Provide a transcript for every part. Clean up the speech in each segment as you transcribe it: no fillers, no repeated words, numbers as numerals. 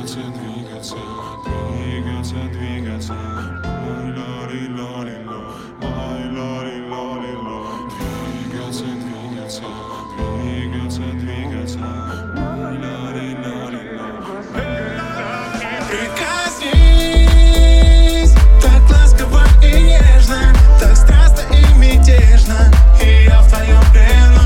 Двигаться, двигаться, двигаться, двигаться. Ла-ла-ли-ла-ли-ла, ла-ла-ли-ла-ли-ла. Двигаться, двигаться, двигаться, двигаться. Ла-ла-ли-ла-ли-ла. Прикоснись так ласково и нежно, так страстно и мятежно, и я в твоем плену.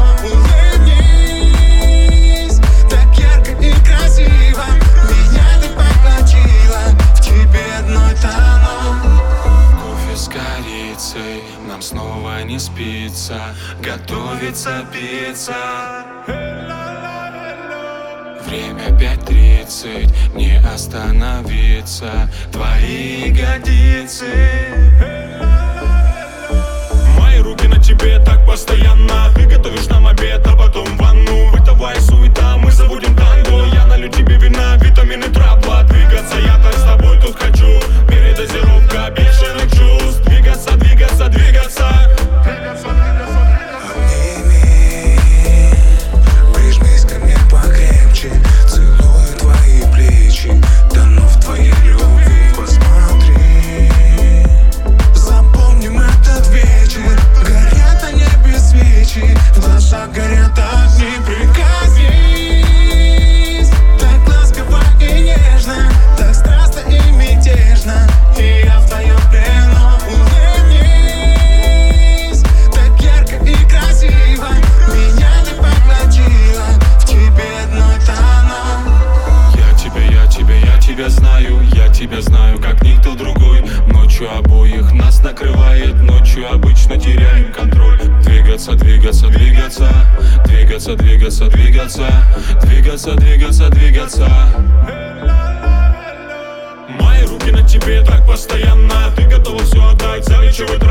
Улыбнись так ярко и красиво, меня ты поглотила, в тебе одной тону. Кофе с корицей, нам снова не спится, готовится пицца. Время 5:30, не остановиться, твои ягодицы. Мои руки на тебе так постоянно. Ты готовишь нам обед, а потом в ванну. Бытовая суета, мы забудем танго. Я налью тебе вина, витамины, трабла. Двигаться я так с тобой тут хочу. Передозировка бешеных чувств. Двигаться, двигаться, двигаться. Обними, прижмись ко мне покрепче, целую твои плечи, тону в твоей любви. Посмотри, запомним этот вечер, горят на небе свечи, в глазах горят огни. Прикоснись так ласково и нежно, так страстно и мятежно, и я в твоем плену. Улыбнись так ярко и красиво, меня ты поглотила, в тебе одной тону. Я тебя знаю, как никто другой. Ночью обоих нас накрывает, ночью обычно теряем контроль. Двигаться, двигаться, двигаться, двигаться, двигаться, двигаться, двигаться, двигаться, двигаться. Мои руки на тебе так постоянно. Ты готова все отдать, залечивать